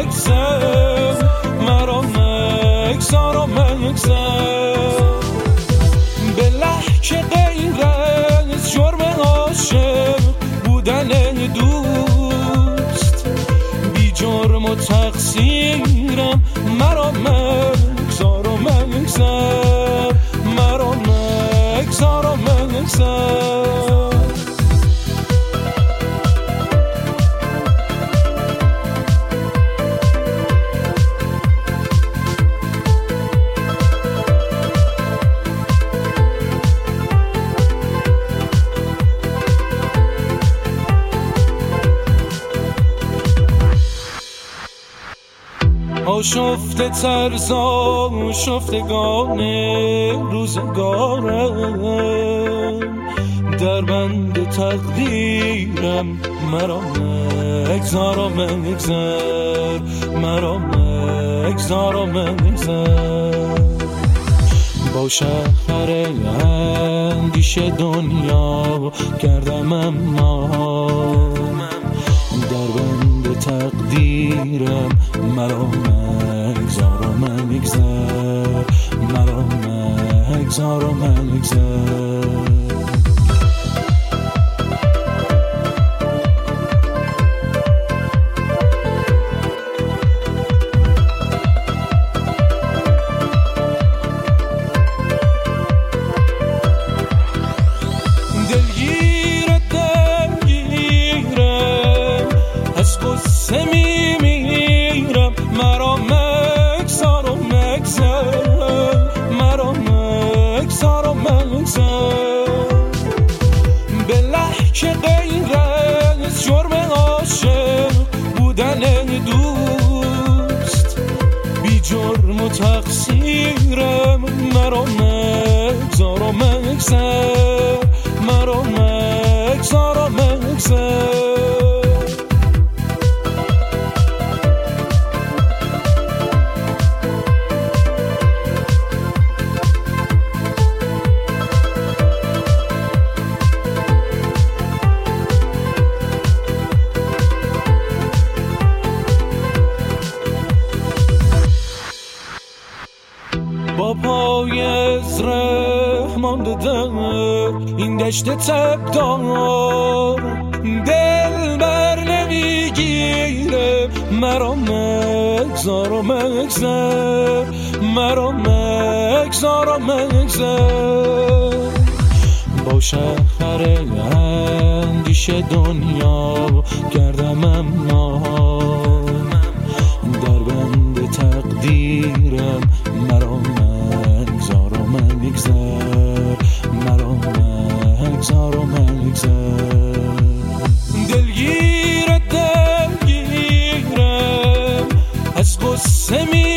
مگذر، مرا مگذار و مگذر. به لحک غیر از جرم عاشق بودن دوست، بی جرم و تقصیرم، مرا مگذار و مگذر، مرا مگذار و مگذر. آشفته ترزا شفتگان روزگارم، در بند تقدیرم، مرا مگذار و مگذر، مرا مگذار و مگذر. با شهر اندیش دنیا کردم اما در بند تقدیرم، مرا مگذار و مگذر، مرا مگذار و مگذر. به لحک غیر از جرم عاشق بودن دوست، بی جرم و تقصیرم، مرا مگذار و مگذر، مرا مگذار و مگذر. با پای از ره مانده در این دشت تبدار، دل بر نمیگیره، مرا مگذار و مگذر، مرا مگذار و مگذر. با شهر اندیش دنیا کردم اما در بند تقدیرم، مرا مگذار و مگذر، مرا مگذار و مگذر. دلگیرم از قصه